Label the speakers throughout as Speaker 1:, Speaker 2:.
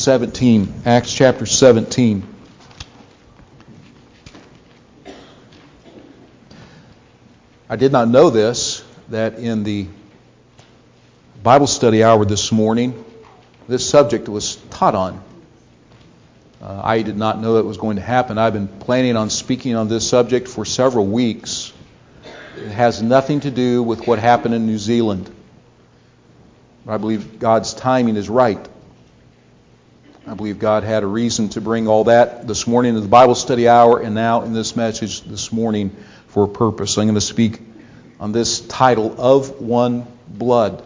Speaker 1: 17, Acts chapter 17. I did not know this, that in the Bible study hour this morning, this subject was taught on. I did not know it was going to happen. I've been planning on speaking on this subject for several weeks. It has nothing to do with what happened in New Zealand. I believe God's timing is right. I believe God had a reason to bring all that this morning in the Bible study hour and now in this message this morning for a purpose. I'm going to speak on this title, Of One Blood.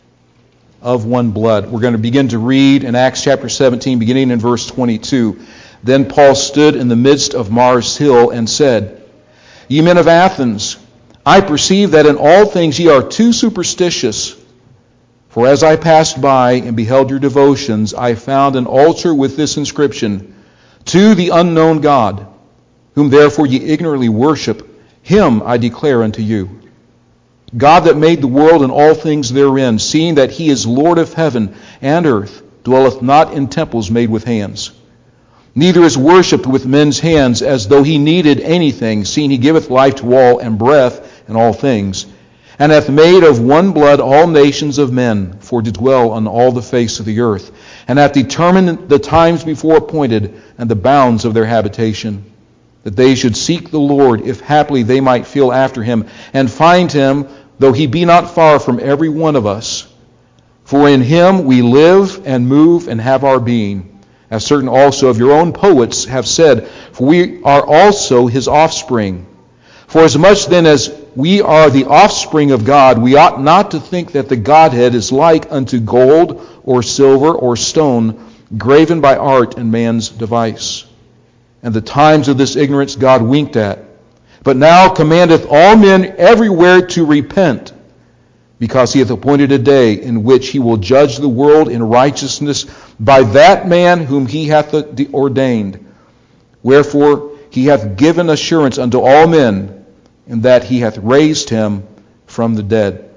Speaker 1: Of One Blood. We're going to begin to read in Acts chapter 17, beginning in verse 22. Then Paul stood in the midst of Mars Hill and said, Ye men of Athens, I perceive that in all things ye are too superstitious. For as I passed by and beheld your devotions, I found an altar with this inscription, To the unknown God, whom therefore ye ignorantly worship, him I declare unto you. God that made the world and all things therein, seeing that he is Lord of heaven and earth, dwelleth not in temples made with hands. Neither is worshipped with men's hands as though he needed anything, seeing he giveth life to all and breath in all things, and hath made of one blood all nations of men, for to dwell on all the face of the earth, and hath determined the times before appointed, and the bounds of their habitation, that they should seek the Lord, if haply they might feel after him, and find him, though he be not far from every one of us. For in him we live and move and have our being, as certain also of your own poets have said, for we are also his offspring. For as much then as we are the offspring of God, we ought not to think that the Godhead is like unto gold or silver or stone, graven by art and man's device. And the times of this ignorance God winked at, but now commandeth all men everywhere to repent, because he hath appointed a day in which he will judge the world in righteousness by that man whom he hath ordained. Wherefore he hath given assurance unto all men, in that he hath raised him from the dead.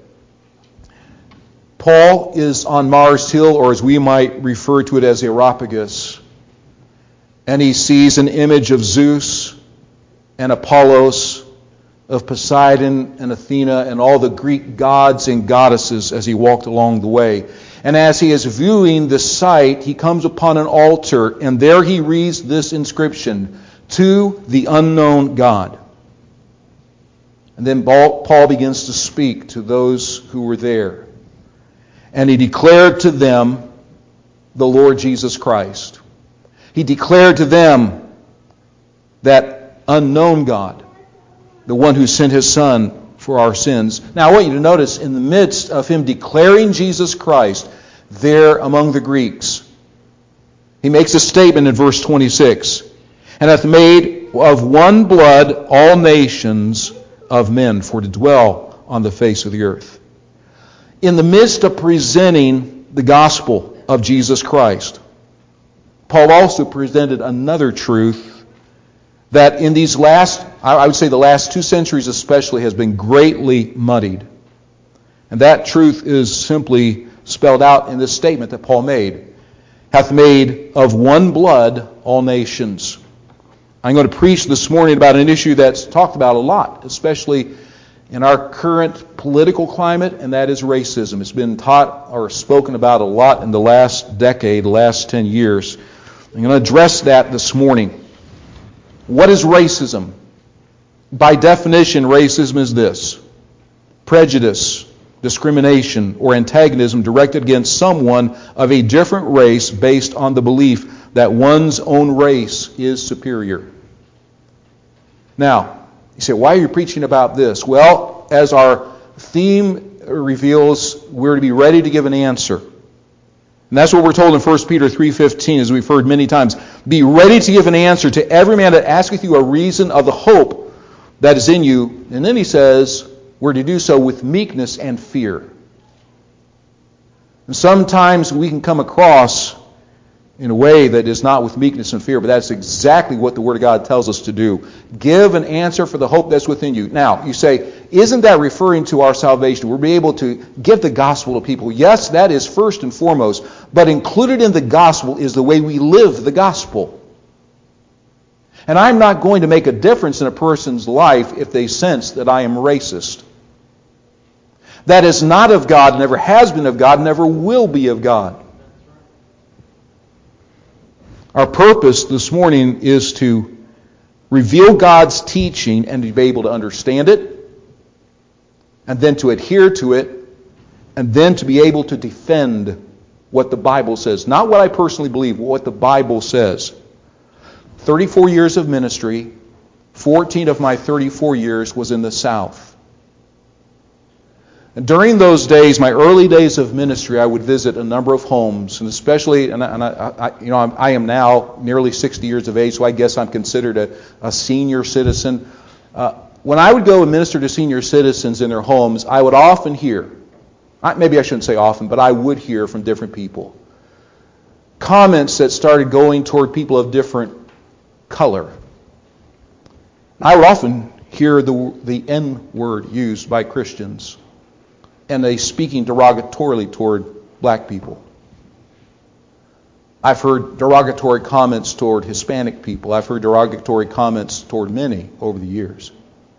Speaker 1: Paul is on Mars Hill, or as we might refer to it as the Areopagus, and he sees an image of Zeus and Apollos, of Poseidon and Athena, and all the Greek gods and goddesses as he walked along the way. And as he is viewing the site, he comes upon an altar, and there he reads this inscription, To the unknown God. And then Paul begins to speak to those who were there. And he declared to them the Lord Jesus Christ. He declared to them that unknown God, the one who sent his Son for our sins. Now I want you to notice, in the midst of him declaring Jesus Christ there among the Greeks, he makes a statement in verse 26, And hath made of one blood all nations of men, for to dwell on the face of the earth. In the midst of presenting the gospel of Jesus Christ, Paul also presented another truth that in these last, I would say the last 2 centuries especially, has been greatly muddied. And that truth is simply spelled out in this statement that Paul made. Hath made of one blood all nations. I'm going to preach this morning about an issue that's talked about a lot, especially in our current political climate, and that is racism. It's been taught or spoken about a lot in the last decade, the last 10 years. I'm going to address that this morning. What is racism? By definition, racism is this: prejudice, discrimination, or antagonism directed against someone of a different race based on the belief that one's own race is superior. Now, you say, why are you preaching about this? Well, as our theme reveals, we're to be ready to give an answer. And that's what we're told in 1 Peter 3:15, as we've heard many times. Be ready to give an answer to every man that asketh you a reason of the hope that is in you. And then he says, we're to do so with meekness and fear. And sometimes we can come across in a way that is not with meekness and fear, but that's exactly what the Word of God tells us to do. Give an answer for the hope that's within you. Now, you say, isn't that referring to our salvation? We'll be able to give the gospel to people. Yes, that is first and foremost, but included in the gospel is the way we live the gospel. And I'm not going to make a difference in a person's life if they sense that I am racist. That is not of God, never has been of God, never will be of God. Our purpose this morning is to reveal God's teaching and to be able to understand it, and then to adhere to it, and then to be able to defend what the Bible says. Not what I personally believe, but what the Bible says. 34 years of ministry, 14 of my 34 years was in the South. And during those days, my early days of ministry, I would visit a number of homes, and especially, I am now nearly 60 years of age, so I guess I'm considered a senior citizen. When I would go and minister to senior citizens in their homes, I would often hear, maybe I shouldn't say often, but I would hear from different people, comments that started going toward people of different color. I would often hear the N word used by Christians, and they speaking derogatorily toward black people. I've heard derogatory comments toward Hispanic people. I've heard derogatory comments toward many over the years.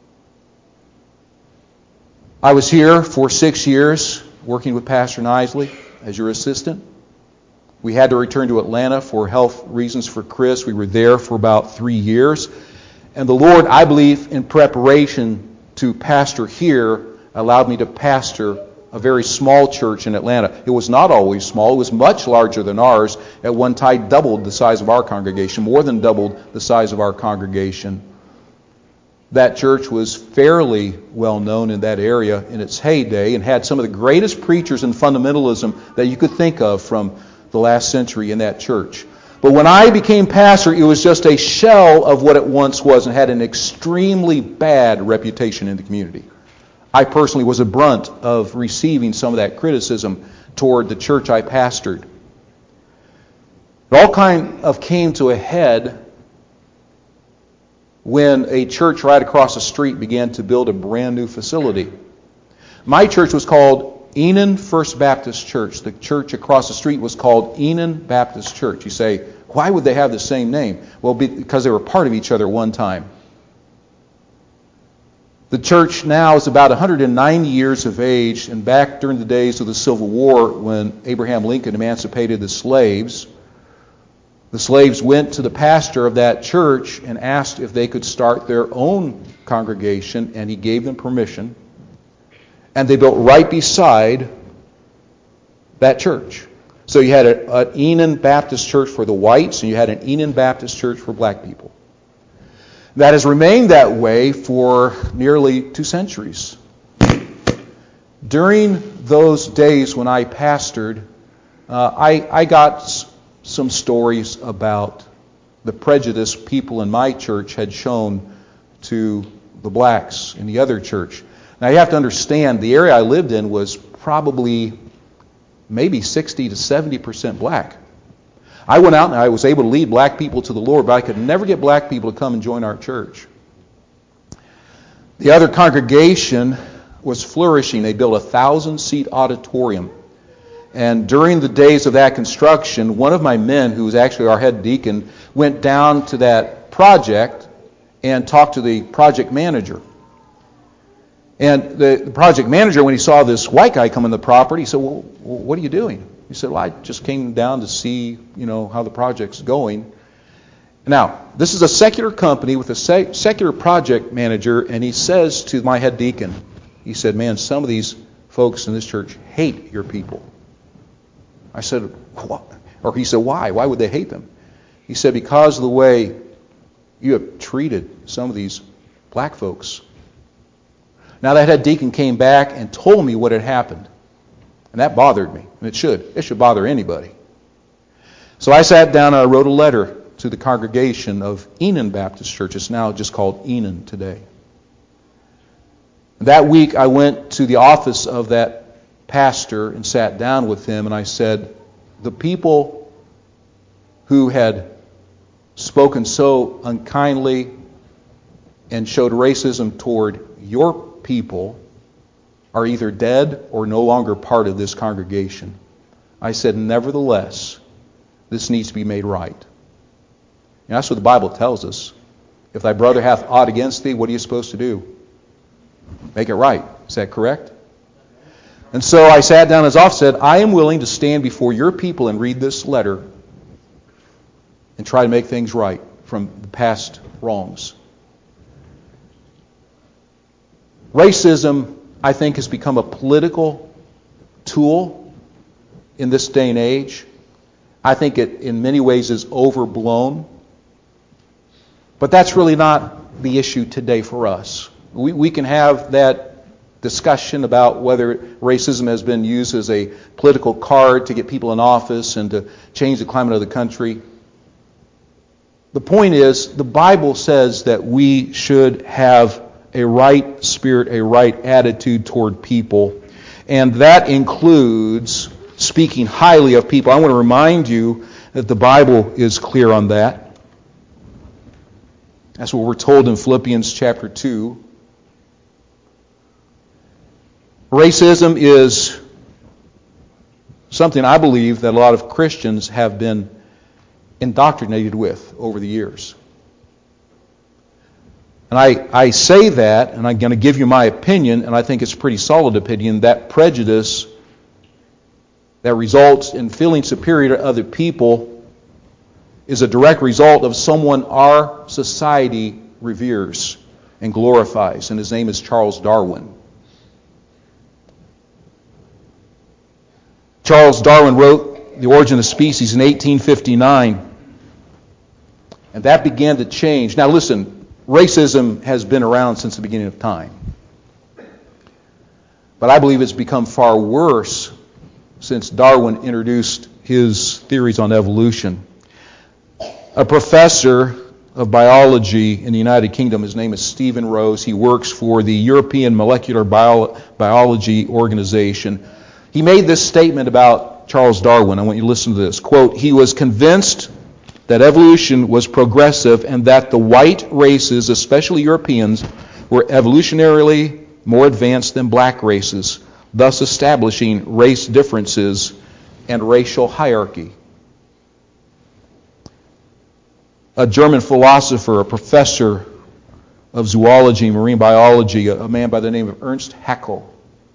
Speaker 1: I was here for 6 years working with Pastor Nisley as your assistant. We had to return to Atlanta for health reasons for Chris. We were there for about 3 years. And the Lord, I believe, in preparation to pastor here, allowed me to pastor a very small church in Atlanta. It was not always small. It was much larger than ours. At one time, doubled the size of our congregation, more than doubled the size of our congregation. That church was fairly well known in that area in its heyday and had some of the greatest preachers in fundamentalism that you could think of from the last century in that church. But when I became pastor, it was just a shell of what it once was and had an extremely bad reputation in the community. I personally was a brunt of receiving some of that criticism toward the church I pastored. It all kind of came to a head when a church right across the street began to build a brand new facility. My church was called Enon First Baptist Church. The church across the street was called Enon Baptist Church. You say, why would they have the same name? Well, because they were part of each other one time. The church now is about 190 years of age, and back during the days of the Civil War when Abraham Lincoln emancipated the slaves went to the pastor of that church and asked if they could start their own congregation, and he gave them permission. And they built right beside that church. So you had an Enon Baptist Church for the whites, and you had an Enon Baptist Church for black people. That has remained that way for nearly 2 centuries. During those days when I pastored, I got some stories about the prejudice people in my church had shown to the blacks in the other church. Now you have to understand, the area I lived in was probably maybe 60 to 70% black. I went out and I was able to lead black people to the Lord, but I could never get black people to come and join our church. The other congregation was flourishing. They built a 1,000-seat auditorium. And during the days of that construction, one of my men, who was actually our head deacon, went down to that project and talked to the project manager. And the project manager, when he saw this white guy come on the property, he said, well, what are you doing? He said, well, I just came down to see, how the project's going. Now, this is a secular company with a secular project manager, and he says to my head deacon, he said, man, some of these folks in this church hate your people. I said, what? Or he said, why? Why would they hate them? He said, because of the way you have treated some of these black folks. Now that head deacon came back and told me what had happened. And that bothered me. And it should. It should bother anybody. So I sat down and I wrote a letter to the congregation of Enon Baptist Church. It's now just called Enon today. That week I went to the office of that pastor and sat down with him, and I said, the people who had spoken so unkindly and showed racism toward your people are either dead or no longer part of this congregation. I said, nevertheless, this needs to be made right. And that's what the Bible tells us. If thy brother hath aught against thee, what are you supposed to do? Make it right. Is that correct? And so I sat down in his office and said, I am willing to stand before your people and read this letter and try to make things right from the past wrongs. Racism, I think, has become a political tool in this day and age. I think it, in many ways, is overblown. But that's really not the issue today for us. We can have that discussion about whether racism has been used as a political card to get people in office and to change the climate of the country. The point is, the Bible says that we should have a right spirit, a right attitude toward people. And that includes speaking highly of people. I want to remind you that the Bible is clear on that. That's what we're told in Philippians chapter 2. Racism is something I believe that a lot of Christians have been indoctrinated with over the years. And I say that, and I'm going to give you my opinion, and I think it's a pretty solid opinion, that prejudice that results in feeling superior to other people is a direct result of someone our society reveres and glorifies, and his name is Charles Darwin. Charles Darwin wrote The Origin of Species in 1859, and that began to change. Now listen, racism has been around since the beginning of time. But I believe it's become far worse since Darwin introduced his theories on evolution. A professor of biology in the United Kingdom, his name is Stephen Rose. He works for the European Molecular Biology Organization. He made this statement about Charles Darwin. I want you to listen to this. Quote, he was convinced that evolution was progressive and that the white races, especially Europeans, were evolutionarily more advanced than black races, thus establishing race differences and racial hierarchy. A German philosopher, a professor of zoology and marine biology, a man by the name of Ernst Haeckel,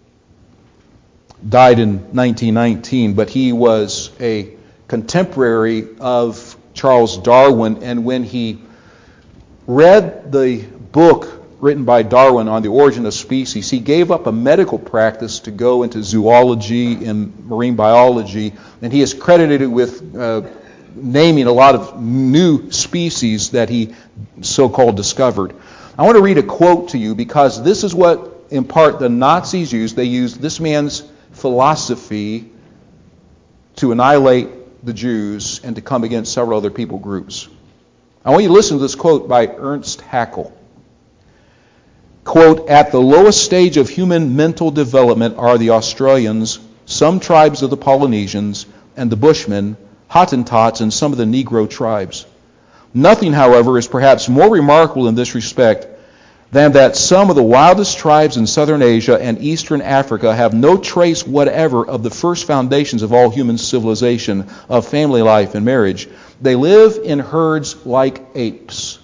Speaker 1: died in 1919, but he was a contemporary of Charles Darwin, and when he read the book written by Darwin on the origin of species, he gave up a medical practice to go into zoology and marine biology, and he is credited with naming a lot of new species that he so-called discovered. I want to read a quote to you because this is what, in part, the Nazis used. They used this man's philosophy to annihilate the Jews and to come against several other people groups. I want you to listen to this quote by Ernst Haeckel. Quote, at the lowest stage of human mental development are the Australians, some tribes of the Polynesians, and the Bushmen, Hottentots, and some of the Negro tribes. Nothing, however, is perhaps more remarkable in this respect than that some of the wildest tribes in southern Asia and eastern Africa have no trace whatever of the first foundations of all human civilization, of family life and marriage. They live in herds like apes.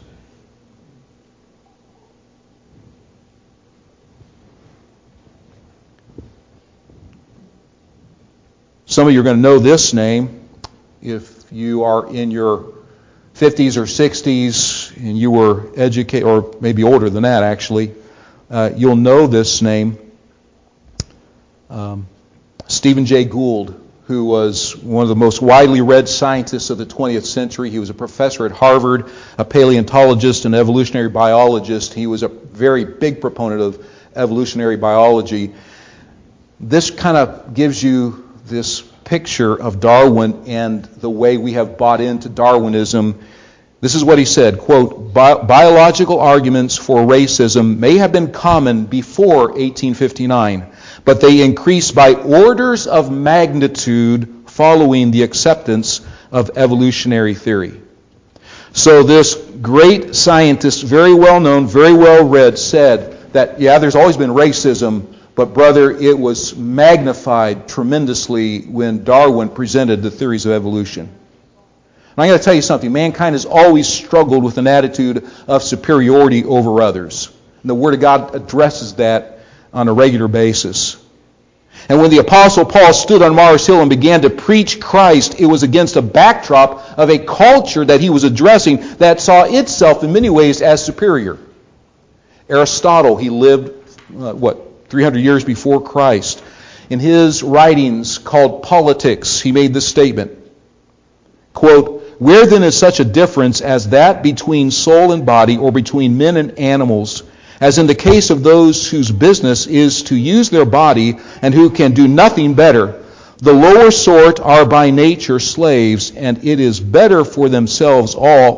Speaker 1: Some of you are going to know this name if you are in your 50s or 60s and you were educated, or maybe older than that actually. You'll know this name. Stephen Jay Gould, who was one of the most widely read scientists of the 20th century. He was a professor at Harvard, a paleontologist and evolutionary biologist. He was a very big proponent of evolutionary biology. This kind of gives you this picture of Darwin and the way we have bought into Darwinism. This is what he said, quote, biological arguments for racism may have been common before 1859, but they increased by orders of magnitude following the acceptance of evolutionary theory. So this great scientist, very well known, very well read, said that, yeah, there's always been racism, but brother, it was magnified tremendously when Darwin presented the theories of evolution. And I'm going to tell you something. Mankind has always struggled with an attitude of superiority over others. And the Word of God addresses that on a regular basis. And when the Apostle Paul stood on Mars Hill and began to preach Christ, it was against a backdrop of a culture that he was addressing that saw itself in many ways as superior. Aristotle, he lived, 300 years before Christ. In his writings called Politics, he made this statement, quote, "Where then is such a difference as that between soul and body, or between men and animals, as in the case of those whose business is to use their body and who can do nothing better? The lower sort are by nature slaves, and it is better for themselves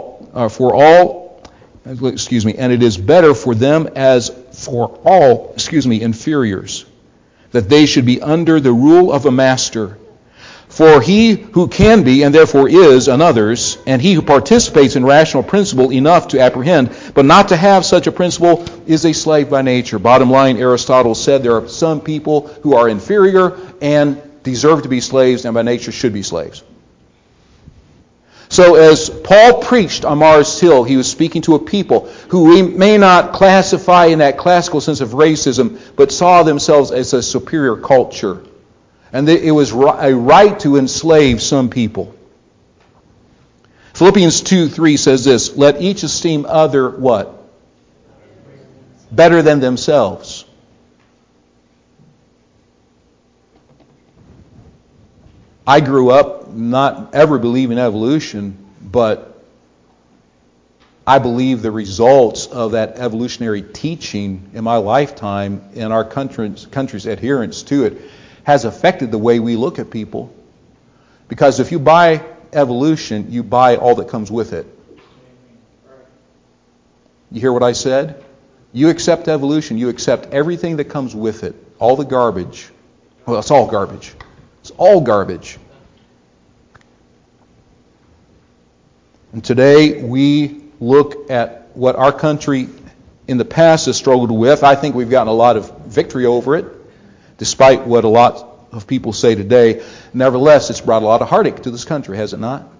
Speaker 1: and it is better for them as for all, inferiors, that they should be under the rule of a master. For he who can be, and therefore is, another's, and he who participates in rational principle enough to apprehend, but not to have such a principle, is a slave by nature." Bottom line, Aristotle said there are some people who are inferior and deserve to be slaves, and by nature should be slaves. So as Paul preached on Mars Hill, he was speaking to a people who we may not classify in that classical sense of racism, but saw themselves as a superior culture. And it was a right to enslave some people. Philippians 2:3 says this, "Let each esteem other" what? Better than themselves. I grew up not ever believing evolution, but I believe the results of that evolutionary teaching in my lifetime and our country's adherence to it has affected the way we look at people. Because if you buy evolution, you buy all that comes with it. You hear what I said? You accept evolution, you accept everything that comes with it. All the garbage. Well, it's all garbage. It's all garbage. And today we look at what our country in the past has struggled with. I think we've gotten a lot of victory over it, despite what a lot of people say today. Nevertheless, it's brought a lot of heartache to this country, has it not?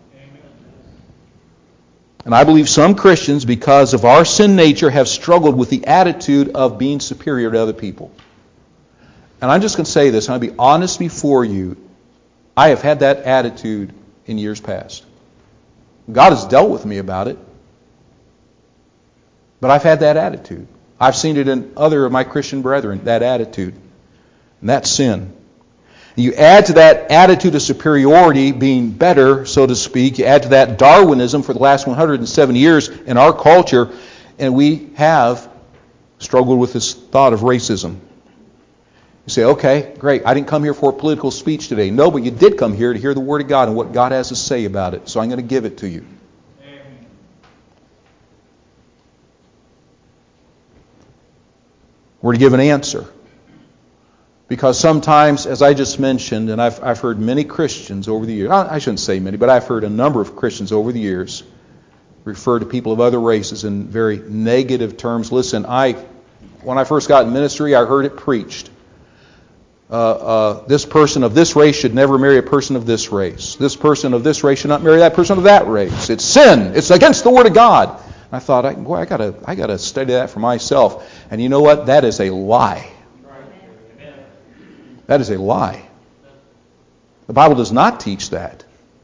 Speaker 1: And I believe some Christians, because of our sin nature, have struggled with the attitude of being superior to other people. And I'm just going to say this, and I'll be honest before you. I have had that attitude in years past. God has dealt with me about it. But I've had that attitude. I've seen it in other of my Christian brethren, that attitude. And that's sin. You add to that attitude of superiority, being better, so to speak. You add to that Darwinism for the last 107 years in our culture, and we have struggled with this thought of racism. You say, okay, great, I didn't come here for a political speech today. No, but you did come here to hear the Word of God and what God has to say about it. So I'm going to give it to you. Amen. We're to give an answer. Because sometimes, as I just mentioned, and I've heard many Christians over the years, I shouldn't say many, but I've heard a number of Christians over the years refer to people of other races in very negative terms. Listen, when I first got in ministry, I heard it preached. This person of this race should never marry a person of this race. This person of this race should not marry that person of that race. It's sin. It's against the Word of God. And I thought, I gotta study that for myself. And you know what? That is a lie. That is a lie. The Bible does not teach that.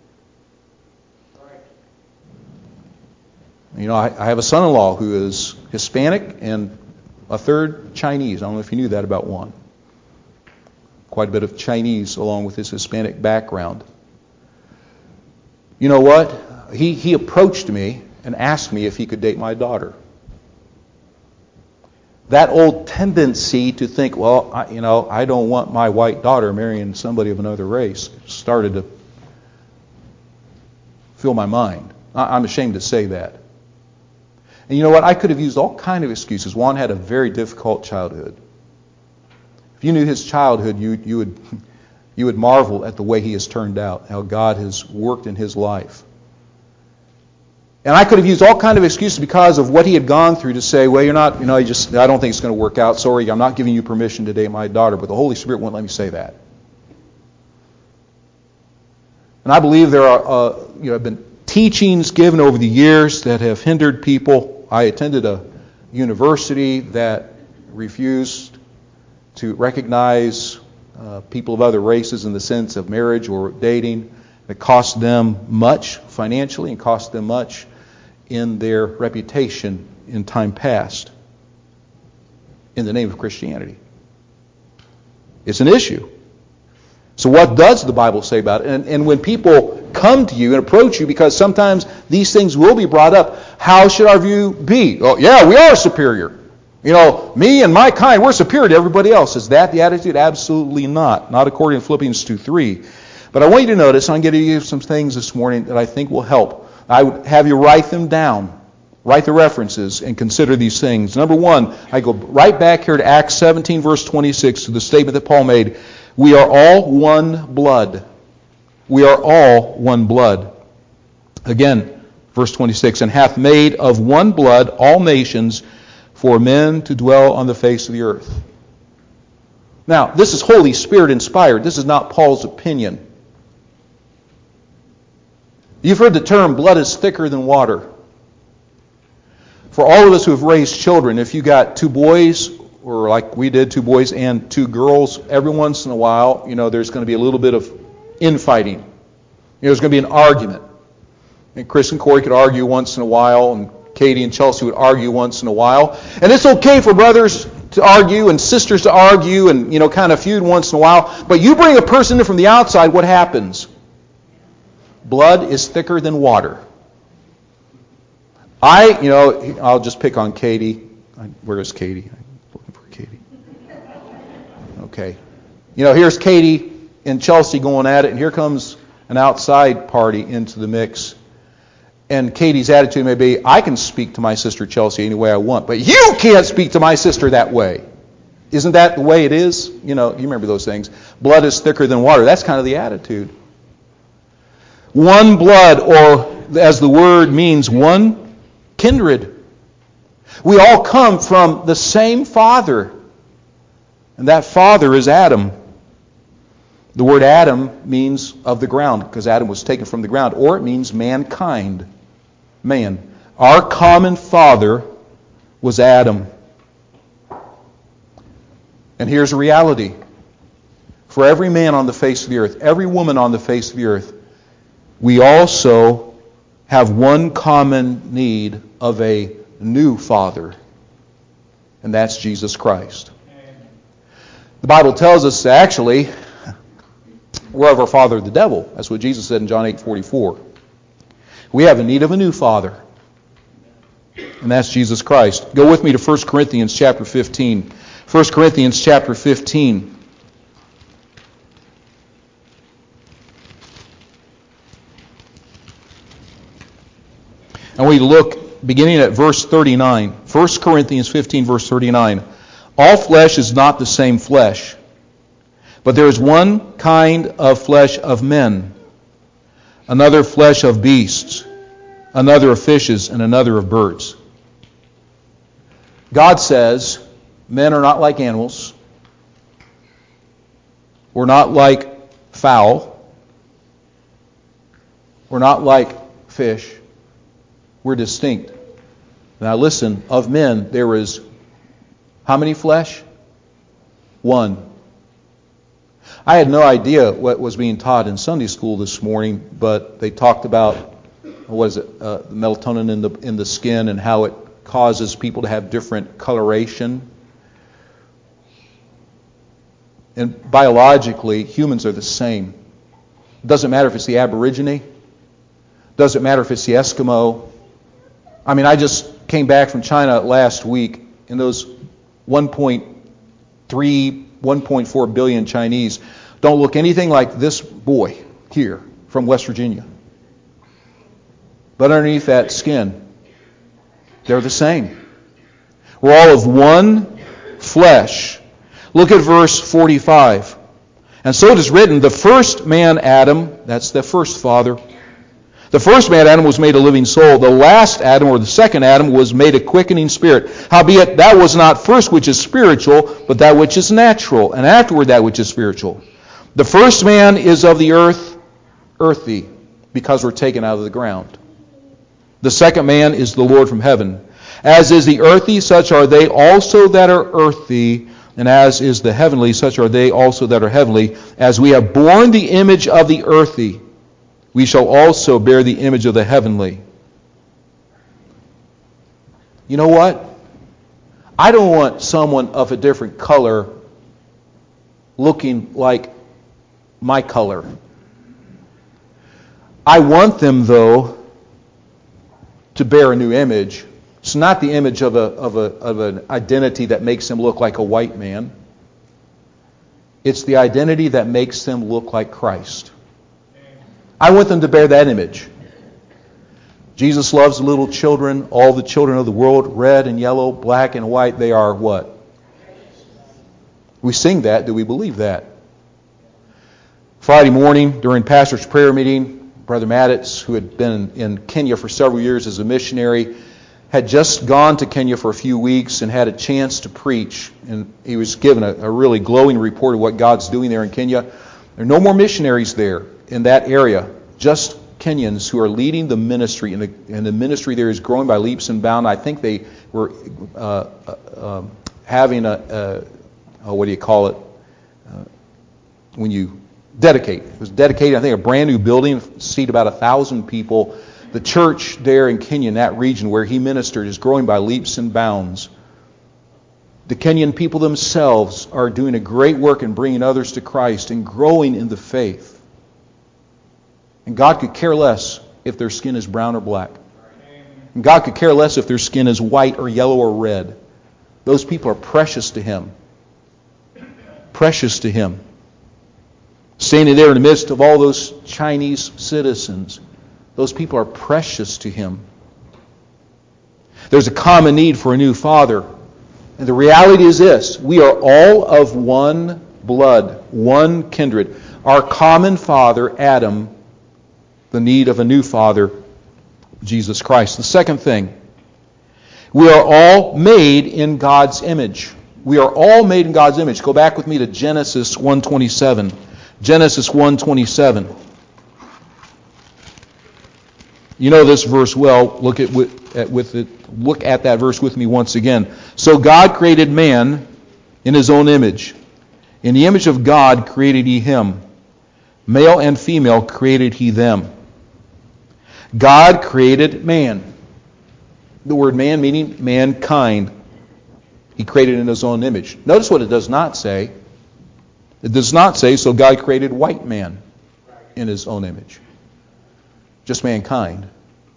Speaker 1: You know, I have a son-in-law who is Hispanic and a third Chinese. I don't know if you knew that about one. Quite a bit of Chinese along with his Hispanic background. You know what? He approached me and asked me if he could date my daughter. That old tendency to think, well, I don't want my white daughter marrying somebody of another race started to fill my mind. I'm ashamed to say that. And you know what? I could have used all kind of excuses. Juan had a very difficult childhood. If you knew his childhood, you would you would marvel at the way he has turned out, how God has worked in his life. And I could have used all kind of excuses because of what he had gone through to say, well, you're not, I don't think it's going to work out. Sorry, I'm not giving you permission to date my daughter. But the Holy Spirit won't let me say that. And I believe there are, have been teachings given over the years that have hindered people. I attended a university that refused to recognize people of other races in the sense of marriage or dating. It cost them much financially and cost them much in their reputation in time past in the name of Christianity. It's an issue. So what does the Bible say about it? And when people come to you and approach you, because sometimes these things will be brought up, how should our view be? Oh, yeah, we are superior. Me and my kind, we're superior to everybody else. Is that the attitude? Absolutely not. Not according to Philippians 2:3. But I want you to notice, I'm going to give you some things this morning that I think will help. I would have you write them down. Write the references and consider these things. Number one, I go right back here to Acts 17, verse 26, to the statement that Paul made. We are all one blood. We are all one blood. Again, verse 26, and hath made of one blood all nations for men to dwell on the face of the earth. Now, this is Holy Spirit inspired. This is not Paul's opinion. You've heard the term, blood is thicker than water. For all of us who have raised children, if you got two boys, or like we did, two boys and two girls, every once in a while, there's going to be a little bit of infighting. There's going to be an argument. And Chris and Corey could argue once in a while, and Katie and Chelsea would argue once in a while. And it's okay for brothers to argue and sisters to argue and, kind of feud once in a while. But you bring a person in from the outside, what happens? Blood is thicker than water. I'll just pick on Katie. Where is Katie? I'm looking for Katie. Okay. Here's Katie and Chelsea going at it, and here comes an outside party into the mix. And Katie's attitude may be, I can speak to my sister Chelsea any way I want, but you can't speak to my sister that way. Isn't that the way it is? You remember those things. Blood is thicker than water. That's kind of the attitude. One blood, or as the word means, one kindred. We all come from the same Father. And that Father is Adam. The word Adam means of the ground, because Adam was taken from the ground. Or it means mankind. Man. Our common father was Adam. And here's a reality. For every man on the face of the earth, every woman on the face of the earth, we also have one common need of a new Father. And that's Jesus Christ. The Bible tells us actually, we're of our father the devil. That's what Jesus said in John 8:44. We have a need of a new Father. And that's Jesus Christ. Go with me to 1 Corinthians chapter 15. 1 Corinthians chapter 15. And we look beginning at verse 39. 1 Corinthians 15, verse 39. All flesh is not the same flesh, but there is one kind of flesh of men, another flesh of beasts, another of fishes, and another of birds. God says men are not like animals. We're not like fowl. We're not like fish. We're distinct. Now listen, of men there is how many flesh? One. I had no idea what was being taught in Sunday school this morning, but they talked about the melatonin in the skin and how it causes people to have different coloration. And biologically, humans are the same. It doesn't matter if it's the Aborigine. Doesn't matter if it's the Eskimo. I just came back from China last week, and those 1.3, 1.4 billion Chinese don't look anything like this boy here from West Virginia. But underneath that skin, they're the same. We're all of one flesh. Look at verse 45. And so it is written, the first man, Adam, that's the first father, the first man, Adam, was made a living soul. The last Adam, or the second Adam, was made a quickening spirit. Howbeit, that was not first which is spiritual, but that which is natural, and afterward that which is spiritual. The first man is of the earth, earthy, because we're taken out of the ground. The second man is the Lord from heaven. As is the earthy, such are they also that are earthy, and as is the heavenly, such are they also that are heavenly. As we have borne the image of the earthy, we shall also bear the image of the heavenly. You know what? I don't want someone of a different color looking like my color. I want them, though, to bear a new image. It's not the image of an identity that makes them look like a white man. It's the identity that makes them look like Christ. I want them to bear that image. Jesus loves little children, all the children of the world, red and yellow, black and white. They are what? We sing that. Do we believe that? Friday morning during pastor's prayer meeting, Brother Maddox, who had been in Kenya for several years as a missionary, had just gone to Kenya for a few weeks and had a chance to preach. And he was given a really glowing report of what God's doing there in Kenya. There are no more missionaries there in that area, just Kenyans who are leading the ministry, and the ministry there is growing by leaps and bounds. I think they were having what do you call it, when you dedicate. It was dedicated, I think, a brand new building, seat about 1,000 people. The church there in Kenya, in that region where he ministered, is growing by leaps and bounds. The Kenyan people themselves are doing a great work in bringing others to Christ and growing in the faith. And God could care less if their skin is brown or black. And God could care less if their skin is white or yellow or red. Those people are precious to Him. Precious to Him. Standing there in the midst of all those Chinese citizens, those people are precious to Him. There's a common need for a new father. And the reality is this: we are all of one blood, one kindred. Our common father, Adam, the need of a new father, Jesus Christ. The second thing, we are all made in God's image. We are all made in God's image. Go back with me to Genesis 1:27. Genesis 1:27. You know this verse well. Look at that verse with me once again. So God created man in His own image. In the image of God created He him. Male and female created He them. God created man. The word man meaning mankind. He created in His own image. Notice what it does not say. It does not say, so God created white man in His own image. Just mankind.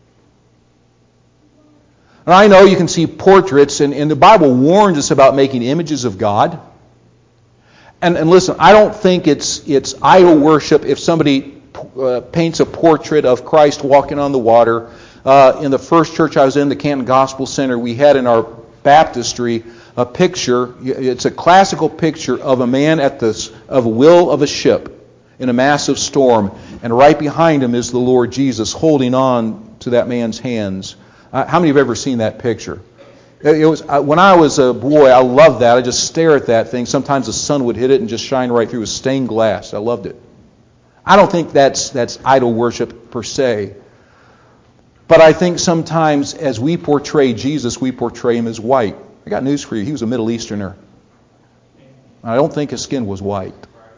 Speaker 1: And I know you can see portraits, and the Bible warns us about making images of God. And listen, I don't think it's idol worship if somebody paints a portrait of Christ walking on the water. In the first church I was in, the Canton Gospel Center, we had in our baptistry a picture. It's a classical picture of a man at the wheel of a ship in a massive storm, and right behind him is the Lord Jesus holding on to that man's hands. How many have ever seen that picture? It was when I was a boy, I loved that. I just stare at that thing. Sometimes the sun would hit it and just shine right through. It was stained glass. I loved it. I don't think that's idol worship per se. But I think sometimes as we portray Jesus, we portray Him as white. I got news for you. He was a Middle Easterner. I don't think his skin was white.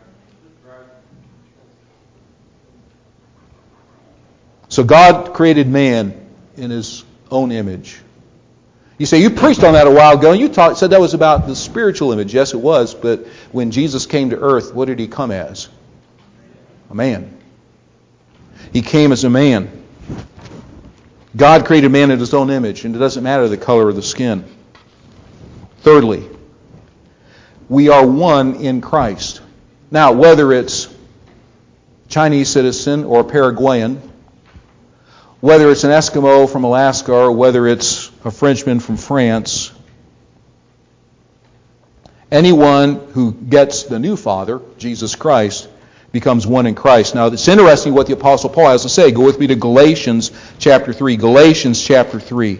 Speaker 1: So God created man in His own image. You say, you preached on that a while ago, and you said that was about the spiritual image. Yes, it was, but when Jesus came to earth, what did He come as? A man. He came as a man. God created man in His own image, and it doesn't matter the color of the skin. Thirdly, we are one in Christ. Now, whether it's Chinese citizen or Paraguayan, whether it's an Eskimo from Alaska or whether it's a Frenchman from France, Anyone who gets the new Father, Jesus Christ, becomes one in Christ. Now, it's interesting what the Apostle Paul has to say. Go with me to Galatians chapter 3. Galatians chapter 3.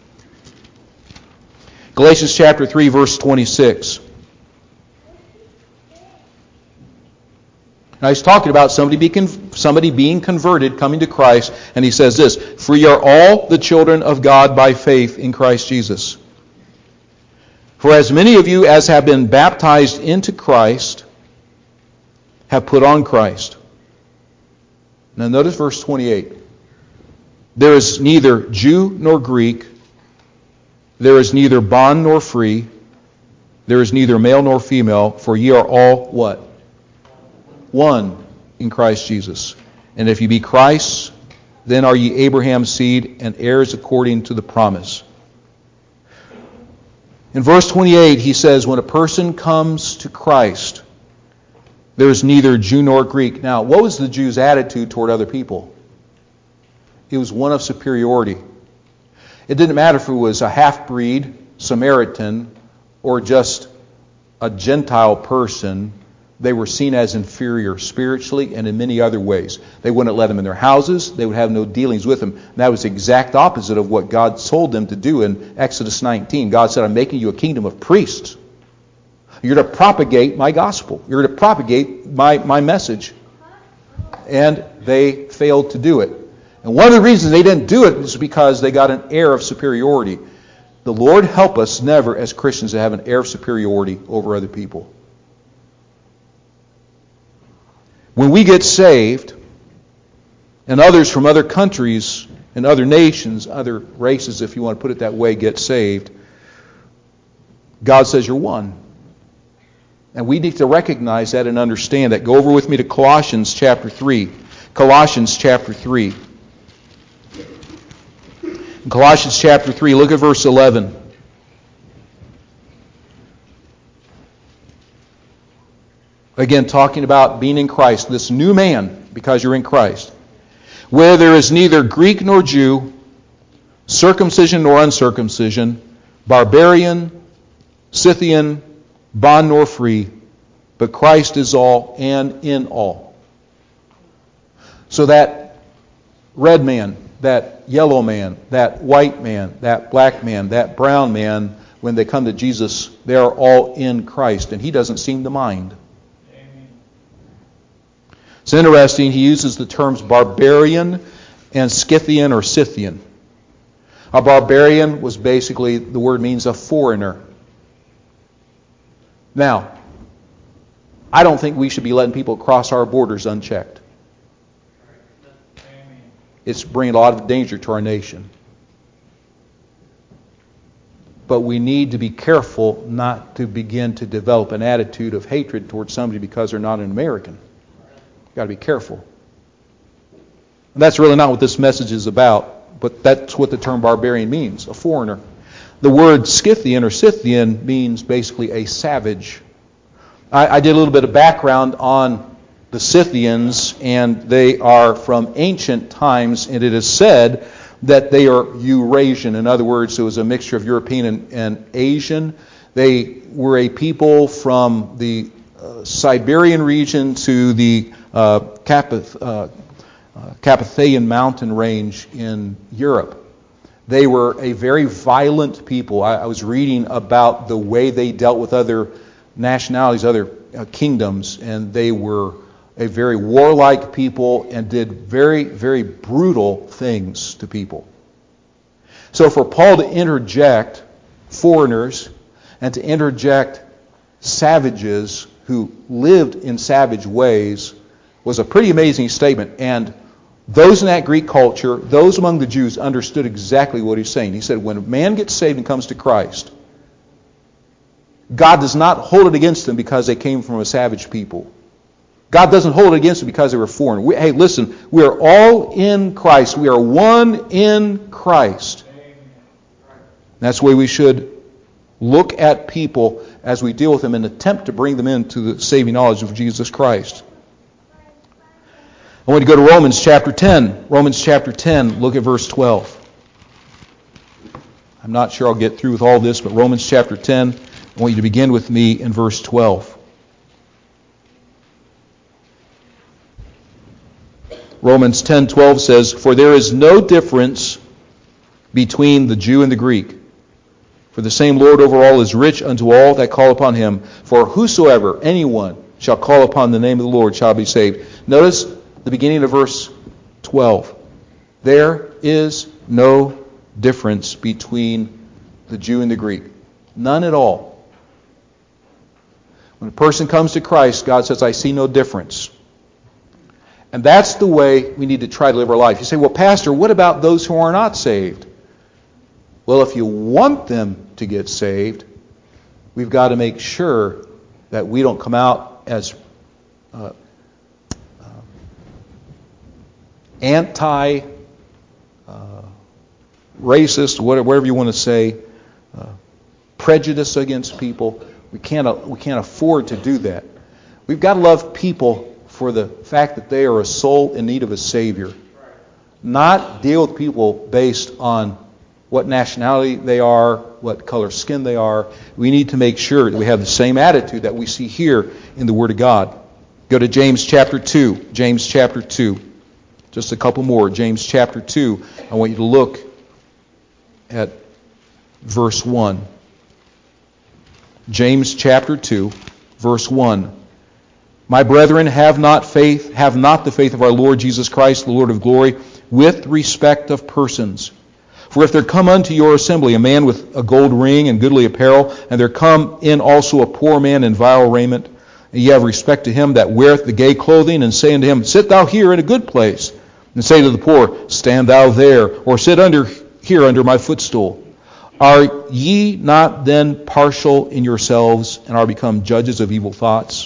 Speaker 1: Galatians chapter 3, verse 26. Now, he's talking about somebody being converted, coming to Christ, and he says this, "For ye are all the children of God by faith in Christ Jesus. For as many of you as have been baptized into Christ have put on Christ." Now notice verse 28. "There is neither Jew nor Greek, there is neither bond nor free, there is neither male nor female, for ye are all" what? "One in Christ Jesus. And if ye be Christ's, then are ye Abraham's seed and heirs according to the promise." In verse 28, he says, when a person comes to Christ, there is neither Jew nor Greek. Now, what was the Jews' attitude toward other people? It was one of superiority. It didn't matter if it was a half-breed, Samaritan, or just a Gentile person. They were seen as inferior spiritually and in many other ways. They wouldn't let them in their houses. They would have no dealings with them. And that was the exact opposite of what God told them to do in Exodus 19. God said, "I'm making you a kingdom of priests. You're to propagate my gospel. You're to propagate my message." And they failed to do it. And one of the reasons they didn't do it is because they got an air of superiority. The Lord help us never, as Christians, to have an air of superiority over other people. When we get saved, and others from other countries and other nations, other races, if you want to put it that way, get saved, God says you're one. And we need to recognize that and understand that. Go over with me to Colossians chapter 3. Colossians chapter 3. In Colossians chapter 3, look at verse 11. Again, talking about being in Christ, this new man, because you're in Christ. "Where there is neither Greek nor Jew, circumcision nor uncircumcision, barbarian, Scythian, bond nor free, but Christ is all and in all." So that red man, that yellow man, that white man, that black man, that brown man, when they come to Jesus, they are all in Christ, and he doesn't seem to mind. It's interesting, he uses the terms barbarian and Scythian or Scythian. A barbarian was basically, the word means a foreigner. Now, I don't think we should be letting people cross our borders unchecked. It's bringing a lot of danger to our nation. But we need to be careful not to begin to develop an attitude of hatred towards somebody because they're not an American. Got to be careful. And that's really not what this message is about, but that's what the term barbarian means, a foreigner. The word Scythian or Scythian means basically a savage. I did a little bit of background on the Scythians, and they are from ancient times, and it is said that they are Eurasian. In other words, it was a mixture of European and Asian. They were a people from the Siberian region to the Carpathian mountain range in Europe. They were a very violent people. I was reading about the way they dealt with other nationalities, other kingdoms, and they were a very warlike people and did very, very brutal things to people. So for Paul to interject foreigners and to interject savages who lived in savage ways was a pretty amazing statement. And those in that Greek culture, those among the Jews, understood exactly what he's saying. He said, when a man gets saved and comes to Christ, God does not hold it against them because they came from a savage people. God doesn't hold it against them because they were foreign. Hey, listen, we are all in Christ. We are one in Christ. That's the way we should look at people as we deal with them and attempt to bring them into the saving knowledge of Jesus Christ. I want to go to Romans chapter 10. Romans chapter 10, look at verse 12. I'm not sure I'll get through with all this, but Romans chapter 10, I want you to begin with me in verse 12. Romans 10:12 says, "For there is no difference between the Jew and the Greek. For the same Lord over all is rich unto all that call upon him. For whosoever, anyone, shall call upon the name of the Lord shall be saved." Notice the beginning of verse 12. There is no difference between the Jew and the Greek. None at all. When a person comes to Christ, God says, "I see no difference." And that's the way we need to try to live our life. You say, "Well, Pastor, what about those who are not saved?" Well, if you want them to get saved, we've got to make sure that we don't come out as anti-racist, whatever you want to say, prejudice against people. We can't afford to do that. We've got to love people for the fact that they are a soul in need of a Savior. Not deal with people based on what nationality they are, what color skin they are. We need to make sure that we have the same attitude that we see here in the Word of God. Go to James chapter 2. James chapter 2. Just a couple more. James chapter 2. I want you to look at verse 1. James chapter 2, verse 1. "My brethren, have not the faith of our Lord Jesus Christ, the Lord of glory, with respect of persons. For if there come unto your assembly a man with a gold ring and goodly apparel, and there come in also a poor man in vile raiment, and ye have respect to him that weareth the gay clothing, and say unto him, Sit thou here in a good place, and say to the poor, Stand thou there, or sit here under my footstool. Are ye not then partial in yourselves, and are become judges of evil thoughts?"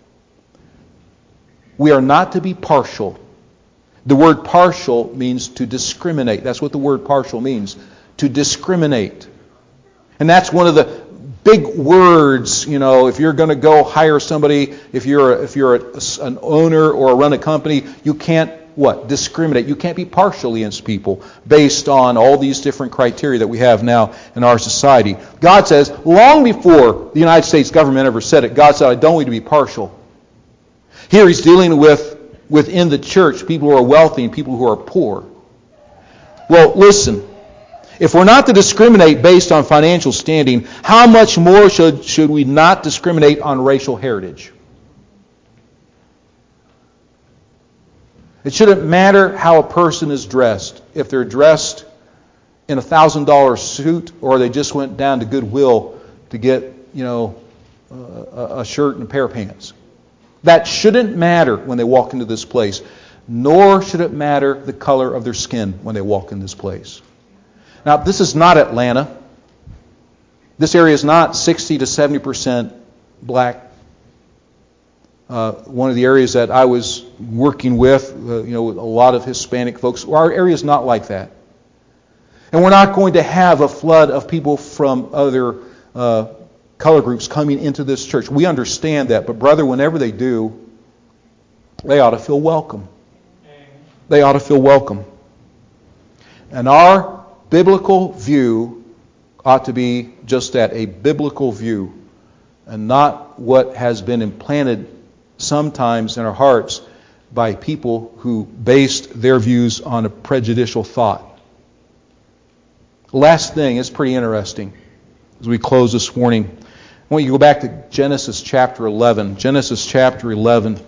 Speaker 1: We are not to be partial. The word partial means to discriminate. That's what the word partial means, to discriminate. And that's one of the big words, if you're going to go hire somebody, if you're an owner or run a company, you can't discriminate. You can't be partial against people based on all these different criteria that we have now in our society. God says, long before the United States government ever said it, God said, "I don't want you to be partial." Here He's dealing with within the church people who are wealthy and people who are poor. Well, listen, if we're not to discriminate based on financial standing, how much more should we not discriminate on racial heritage? It shouldn't matter how a person is dressed. If they're dressed in a $1,000 suit, or they just went down to Goodwill to get, a shirt and a pair of pants. That shouldn't matter when they walk into this place. Nor should it matter the color of their skin when they walk in this place. Now, this is not Atlanta. This area is not 60 to 70% black. One of the areas that I was working with, with a lot of Hispanic folks, our area is not like that. And we're not going to have a flood of people from other color groups coming into this church. We understand that. But brother, whenever they do, they ought to feel welcome. They ought to feel welcome. And our biblical view ought to be just that, a biblical view, and not what has been implanted sometimes in our hearts by people who based their views on a prejudicial thought. Last thing, it's pretty interesting as we close this morning. I want you to go back to Genesis chapter 11. Genesis chapter 11.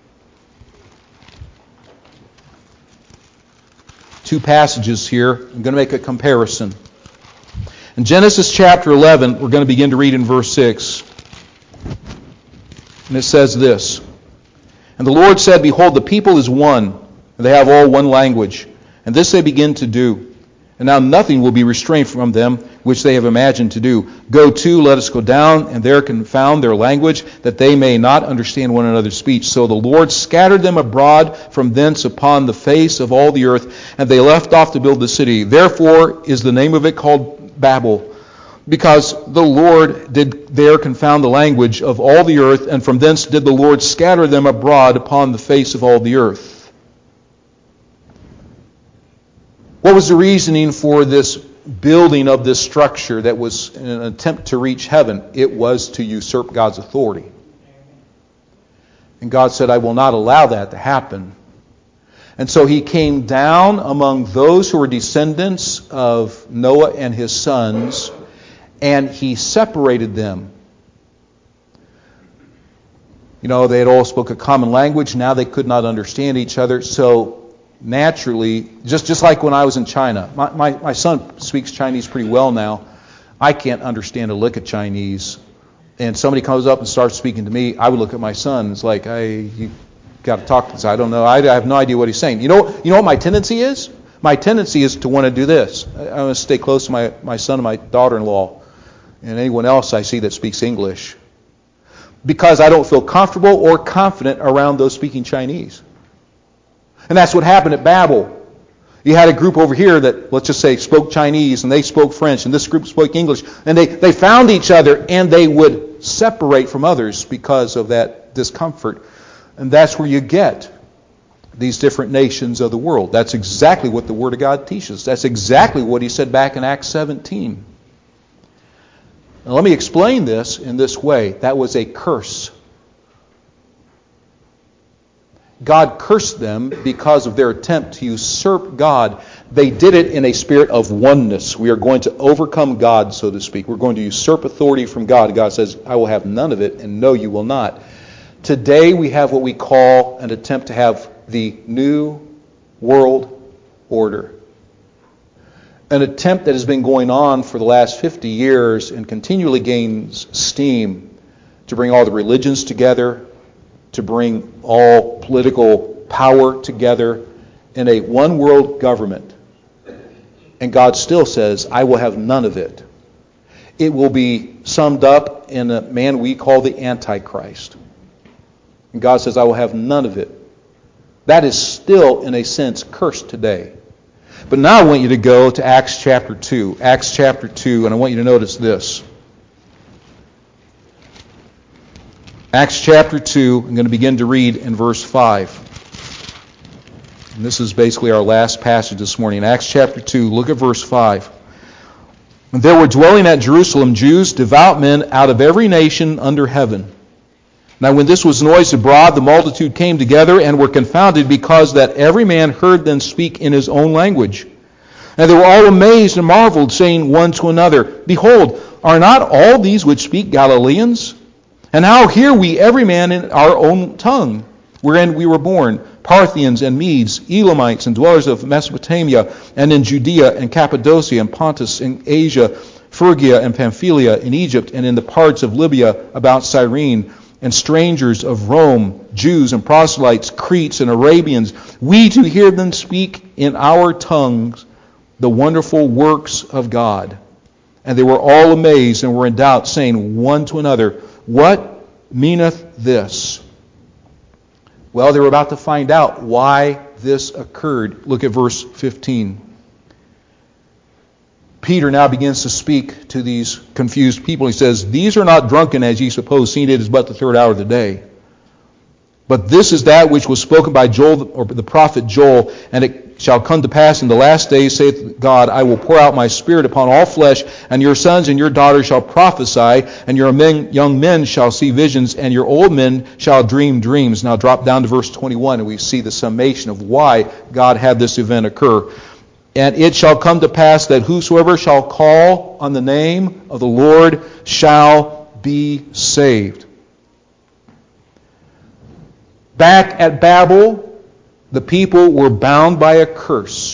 Speaker 1: Two passages here. I'm going to make a comparison. In Genesis chapter 11, we're going to begin to read in verse 6. And it says this: "And the Lord said, Behold, the people is one, and they have all one language. And this they begin to do. And now nothing will be restrained from them, which they have imagined to do. Go to, let us go down, and there confound their language, that they may not understand one another's speech. So the Lord scattered them abroad from thence upon the face of all the earth, and they left off to build the city. Therefore is the name of it called Babel, because the Lord did there confound the language of all the earth, and from thence did the Lord scatter them abroad upon the face of all the earth." What was the reasoning for this building of this structure that was an attempt to reach heaven, it was to usurp God's authority. And God said, I will not allow that to happen. And so he came down among those who were descendants of Noah and his sons, and he separated them. You know, they had all spoke a common language. Now they could not understand each other. So naturally, just like when I was in China, my son speaks Chinese pretty well now. I can't understand a lick of Chinese. And somebody comes up and starts speaking to me, I would look at my son. It's like, you got to talk to this. I don't know. I have no idea what he's saying. You know what my tendency is? My tendency is to want to do this. I want to stay close to my son and my daughter-in-law and anyone else I see that speaks English, because I don't feel comfortable or confident around those speaking Chinese. And that's what happened at Babel. You had a group over here that, let's just say, spoke Chinese, and they spoke French, and this group spoke English, and they found each other, and they would separate from others because of that discomfort. And that's where you get these different nations of the world. That's exactly what the Word of God teaches. That's exactly what he said back in Acts 17. Now, let me explain this in this way. That was a curse. God cursed them because of their attempt to usurp God. They did it in a spirit of oneness. We are going to overcome God, so to speak. We're going to usurp authority from God. God says, I will have none of it, and no, you will not. Today we have what we call an attempt to have the New World Order. An attempt that has been going on for the last 50 years and continually gains steam to bring all the religions together, to bring all political power together in a one world government. And God still says, I will have none of it. It will be summed up in a man we call the Antichrist. And God says, I will have none of it. That is still, in a sense, cursed today. But now I want you to go to Acts chapter 2. Acts chapter 2, and I want you to notice this. Acts chapter 2, I'm going to begin to read in verse 5. And this is basically our last passage this morning. Acts chapter 2, look at verse 5. And there were dwelling at Jerusalem Jews, devout men out of every nation under heaven. Now when this was noised abroad, the multitude came together and were confounded, because that every man heard them speak in his own language. And they were all amazed and marveled, saying one to another, Behold, are not all these which speak Galileans? And how hear we every man in our own tongue, wherein we were born, Parthians and Medes, Elamites, and dwellers of Mesopotamia, and in Judea and Cappadocia and Pontus and Asia, Phrygia and Pamphylia, in Egypt, and in the parts of Libya about Cyrene, and strangers of Rome, Jews and proselytes, Cretes and Arabians, we to hear them speak in our tongues the wonderful works of God. And they were all amazed and were in doubt, saying one to another, What meaneth this? Well, they were about to find out why this occurred. Look at verse 15. Peter now begins to speak to these confused people. He says, These are not drunken, as ye suppose, seeing it is but the third hour of the day. But this is that which was spoken by Joel, or the prophet Joel, and it shall come to pass in the last days, saith God, I will pour out my Spirit upon all flesh, and your sons and your daughters shall prophesy, and your young men shall see visions, and your old men shall dream dreams. Now drop down to verse 21, and we see the summation of why God had this event occur. And it shall come to pass that whosoever shall call on the name of the Lord shall be saved. Back at Babel, the people were bound by a curse.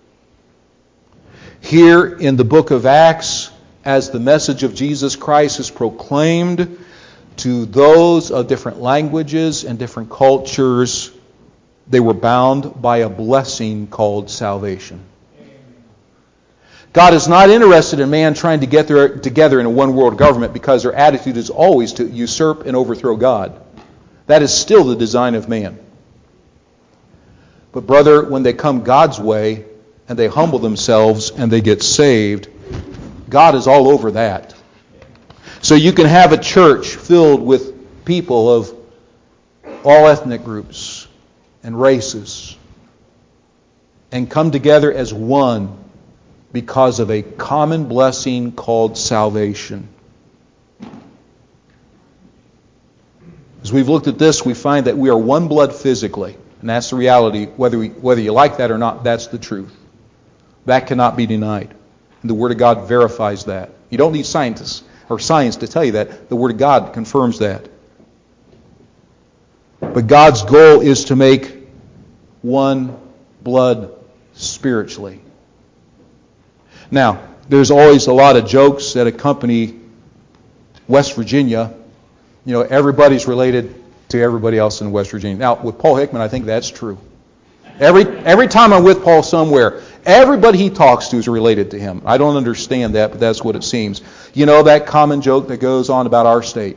Speaker 1: Here in the book of Acts, as the message of Jesus Christ is proclaimed to those of different languages and different cultures, they were bound by a blessing called salvation. God is not interested in man trying to get together in a one-world government, because their attitude is always to usurp and overthrow God. That is still the design of man. But brother, when they come God's way and they humble themselves and they get saved, God is all over that. So you can have a church filled with people of all ethnic groups and races and come together as one because of a common blessing called salvation. As we've looked at this, we find that we are one blood physically. And that's the reality. Whether you like that or not, that's the truth. That cannot be denied. And the Word of God verifies that. You don't need scientists or science to tell you that. The Word of God confirms that. But God's goal is to make one blood spiritually. Now, there's always a lot of jokes that accompany West Virginia. You know, everybody's related to everybody else in West Virginia. Now, with Paul Hickman, I think that's true. Every time I'm with Paul somewhere, everybody he talks to is related to him. I don't understand that, but that's what it seems. You know that common joke that goes on about our state?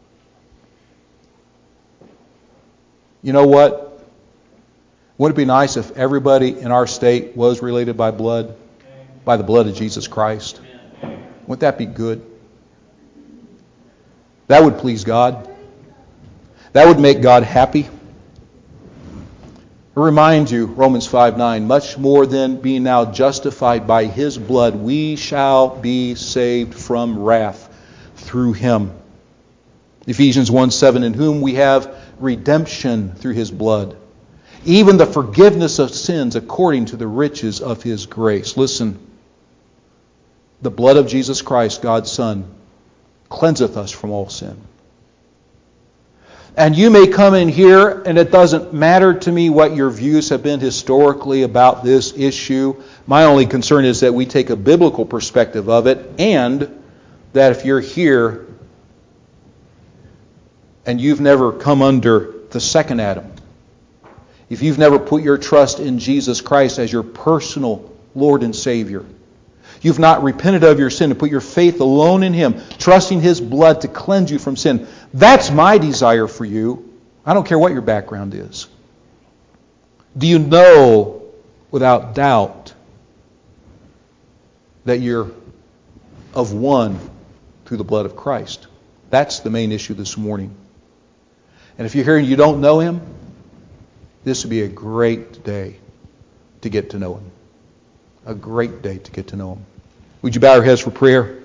Speaker 1: You know what? Wouldn't it be nice if everybody in our state was related by blood? By the blood of Jesus Christ? Wouldn't that be good? That would please God. That would make God happy. I remind you, Romans 5:9, much more than being now justified by His blood, we shall be saved from wrath through Him. Ephesians 1:7, in whom we have redemption through His blood, even the forgiveness of sins according to the riches of His grace. Listen, the blood of Jesus Christ, God's Son, cleanseth us from all sin. And you may come in here, and it doesn't matter to me what your views have been historically about this issue. My only concern is that we take a biblical perspective of it, and that if you're here and you've never come under the second Adam, if you've never put your trust in Jesus Christ as your personal Lord and Savior, you've not repented of your sin and put your faith alone in Him, trusting His blood to cleanse you from sin. That's my desire for you. I don't care what your background is. Do you know without doubt that you're of one through the blood of Christ? That's the main issue this morning. And if you're here and you don't know Him, this would be a great day to get to know Him. A great day to get to know Him. Would you bow your heads for prayer?